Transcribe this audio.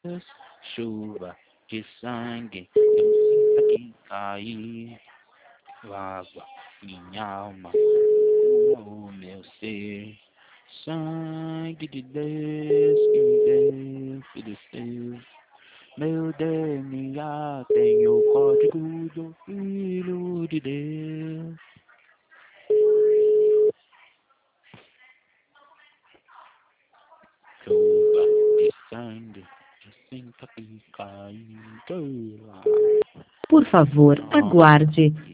Chuva de sangue, eu sinto aqui cair. Água, minha alma, o meu ser. Sangue de Deus que me deu, filho seu. Meu DNA tem o código do Filho de Deus. Chuva de sangue, eu sinto aqui cair. Por favor, aguarde.